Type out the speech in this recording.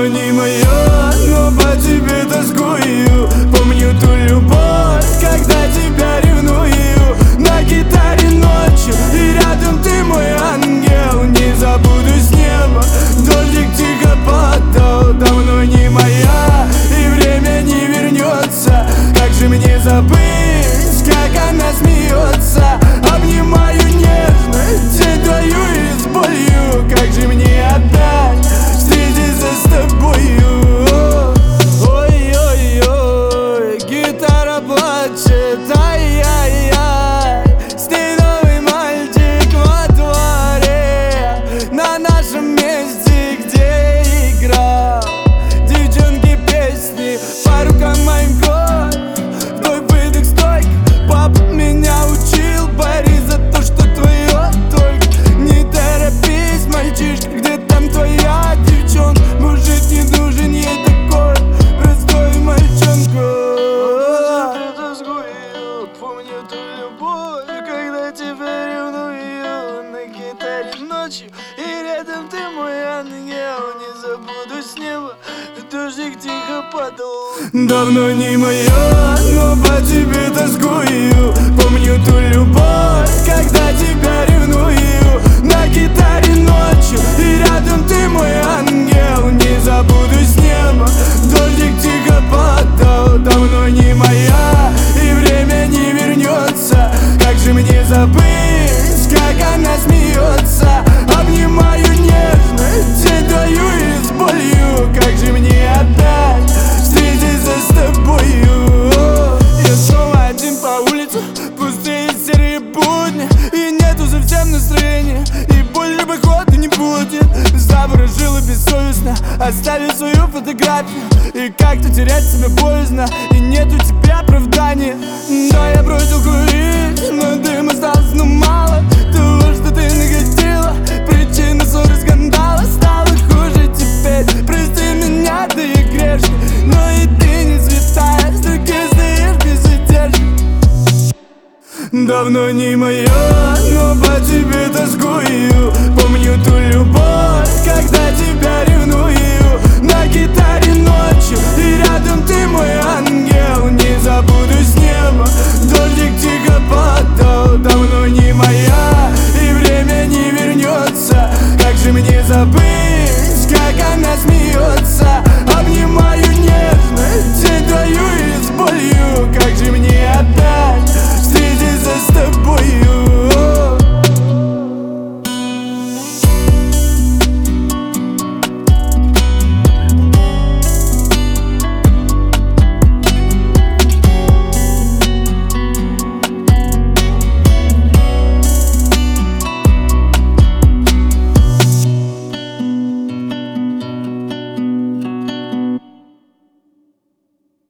Давно не мое, но по тебе тоскую. Помню ту любовь, когда тебя ревную. На гитаре ночью, и рядом ты мой ангел. Не забуду с неба, дождик тихо падал. Давно не моя, и время не вернется. Как же мне забыть, как она смеется? Обнимаю нежно, день твою и с болью. Как же мне отдать, встретиться с тобою? Ой-ой-ой, гитара плачет, ай-яй-яй. С ней новый мальчик во дворе, на нашем месте, где играл. Девчонки песни по рукам моим год. Вдох-выдох стойк, папа меня учил. Борись за то, что твое только. Не торопись, мальчишка, где там твоя девчонка? Мужик не нужен ей такой простой мальчонка. Помню ту любовь, когда тебя ревную. На гитаре ночью, и рядом ты мой ангел. Не забуду с неба, дождик тихо падал. Давно не мое, но по тебе тоскую. Помню ту любовь, когда тебя ревную. На гитаре ночью, и рядом ты мой ангел. Не забуду с неба, дождик тихо падал. Давно не моя, и время не вернется. Как же мне забыть, как она смеется? Обнимаю нежно, день твою и с болью. Как же мне отдать, встретиться с тобою? Я снова один по улице, пустые серые будни. И нету совсем настроения, и больше походу не будет. Заворожила бессовестно, оставив свою фотографию. И как-то терять себя боязно, и нету тебе оправдания. Да, я бросил курить, но дым остался, но мало того, что ты наготила. Причина ссоры, скандала стала хуже теперь. Прости меня, ты и грешный, но и ты не святая. С другим стоишь безудержно. Давно не мое, но по тебе тоскую. Помню ту любовь, когда тебя ревную.